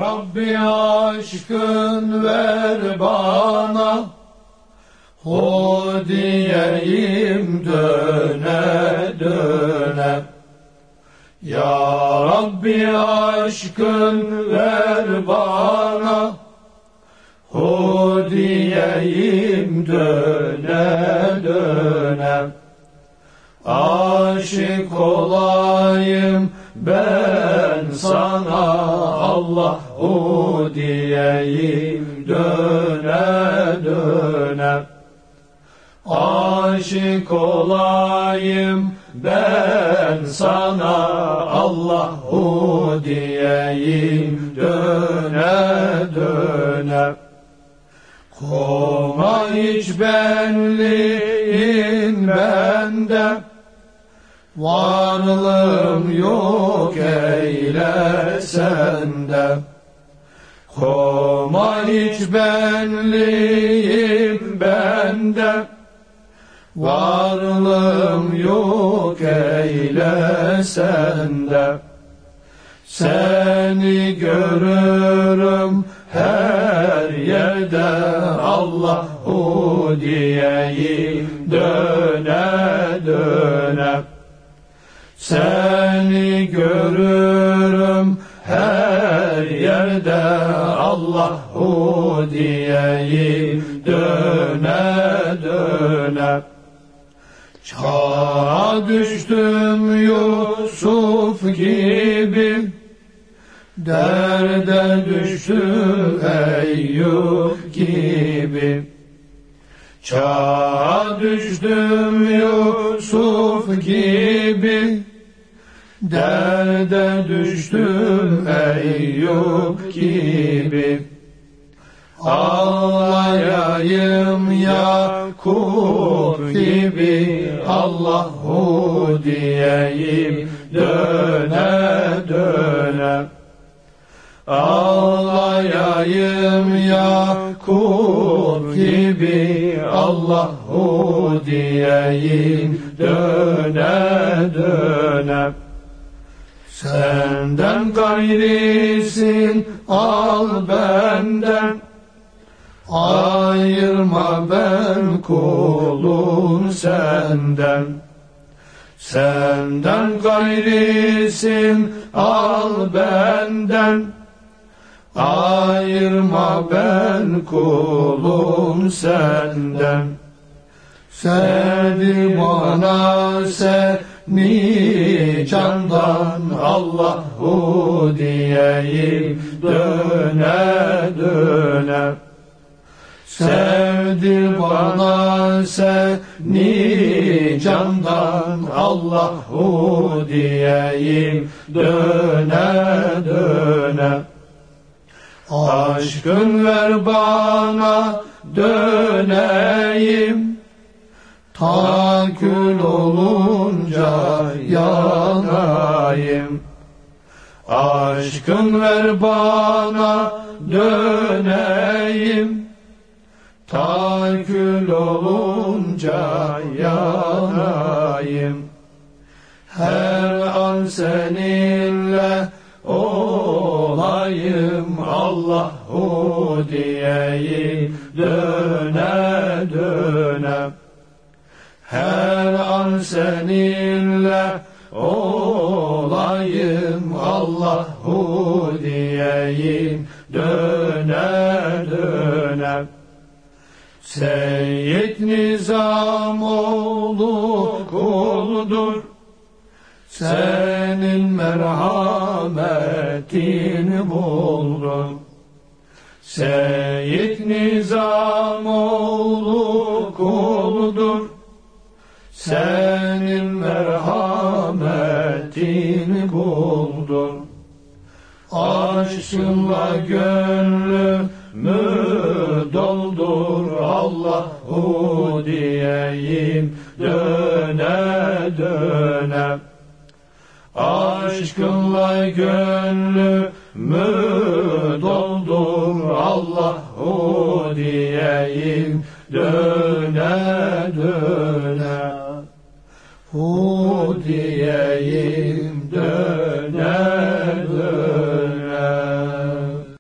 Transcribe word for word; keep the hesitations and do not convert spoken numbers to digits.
Rabbi aşkın ver bana, o diyeyim döne döne. Ya Rabbi aşkın ver bana, o diyeyim döne döne. Aşık olayım ben sana, Allah o diyeyim döne döne. Aşık olayım ben sana, Allah o diyeyim döne döne. Koma hiç benliğin bende, varlığım yok eyle sende. Koma hiç benliğim bende, varlığım yok eyle sende. Seni görürüm her yerde, Allah o diyeyim döne döne. Seni görürüm her yerde, Allah o diyeyim döne döne. Çağa düştüm Yusuf gibi, derde düştüm Eyüp gibi. Çağa düştüm Yusuf gibi, derde düştüm Eyüp gibi. Ağlayayım Yakup gibi, Allah o diyeyim döne döne. Ağlayayım Yakup gibi, Allah o diyeyim döne döne. Senden gayrisin al benden, ayırma ben kulum senden. Senden gayrisin al benden, ayırma ben kulum senden. Sevdi bana seni candan, Allah o diyeyim döne döne. Sevdi bana seni candan, Allah o diyeyim döne döne. Aşkın ver bana döneyim, ta kül olunca yanayım. Aşkın ver bana döneyim, ta kül olunca yanayım. Her an seninle olayım, Allah o diyeyim döne döne. Her an seninle olayım, Allah o diyeyim döne döne. Seyyid Nizamoğlu kuldur, senin merhametini buldum. Seyyid Nizamoğlu kuldur, senin merhametini buldum. Aşkınla gönlümü doldur, Allah o diyeyim döne döne. Aşkınla gönlümü doldur, Allah o diyeyim döne